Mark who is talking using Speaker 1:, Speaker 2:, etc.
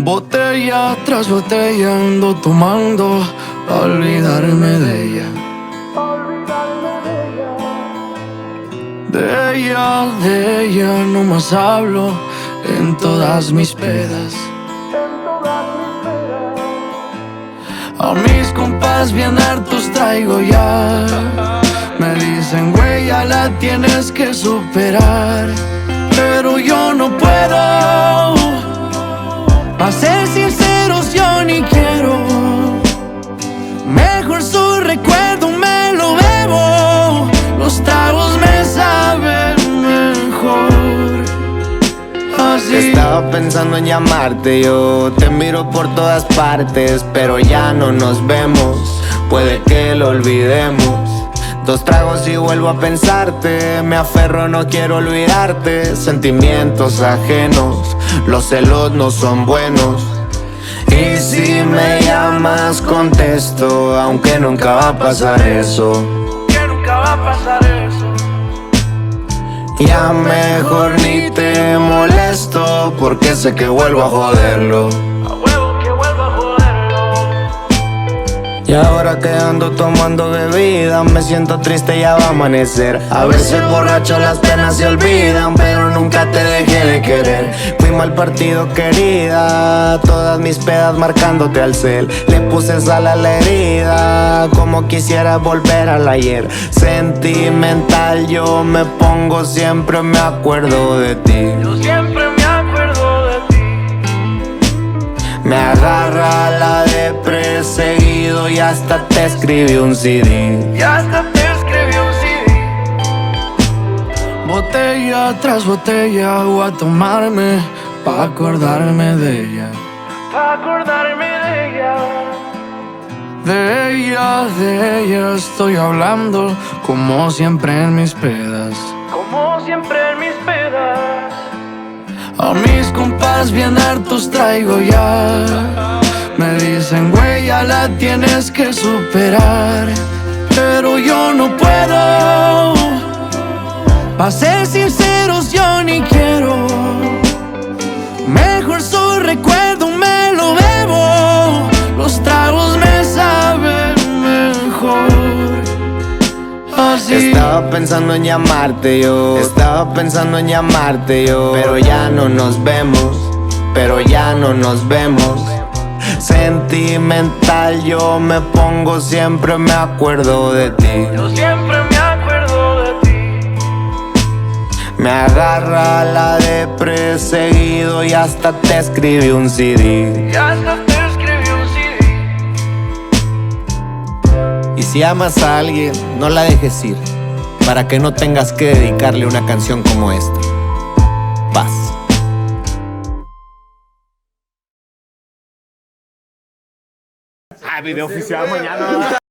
Speaker 1: Botella tras botella ando tomando pa' olvidarme de ella. De ella no más hablo en todas mis pedas. A mis compas bien hartos traigo ya. Me dicen, güey, ya la tienes que superar. Pero yo no puedo. A ser sinceros, yo ni quiero. Mejor su recuerdo me lo bebo. Los tragos me saben mejor así.
Speaker 2: Estaba pensando en llamarte, yo te miro por todas partes, pero ya no nos vemos, puede que lo olvidemos. 2 tragos y vuelvo a pensarte, me aferro, no quiero olvidarte. Sentimientos ajenos, los celos no son buenos. Y si me llamas contesto, aunque nunca va a pasar eso. Ya mejor ni te molesto, porque sé que vuelvo a joderlo. Y ahora que ando tomando bebida, me siento triste, ya va a amanecer. A veces borracho las penas se olvidan, pero nunca te dejé de querer. Fui mal partido, querida, todas mis pedas marcándote al cel. Le puse sal a la herida, como quisiera volver al ayer. Sentimental yo me pongo, siempre me acuerdo de ti.
Speaker 1: Yo siempre me acuerdo de ti.
Speaker 2: Me agarra la de perseguido y hasta te escribí un CD.
Speaker 1: Botella tras botella voy a tomarme pa' acordarme de ella. De ella estoy hablando como siempre en mis pedas. A mis compas bien hartos traigo ya. Me dicen, güey, ya la tienes que superar. Pero yo no puedo. Pa' ser sinceros, yo ni quiero. Mejor su recuerdo me lo bebo. Los tragos me saben mejor así.
Speaker 2: Estaba pensando en llamarte yo, estaba pensando en llamarte yo. Pero ya no nos vemos, pero ya no nos vemos. Sentimental yo me pongo, siempre me acuerdo de ti.
Speaker 1: Yo siempre me acuerdo de ti.
Speaker 2: Me agarra la de perseguido y hasta te escribí un CD. Y si amas a alguien, no la dejes ir, para que no tengas que dedicarle una canción como esta. Paz.
Speaker 3: Video oficial mañana.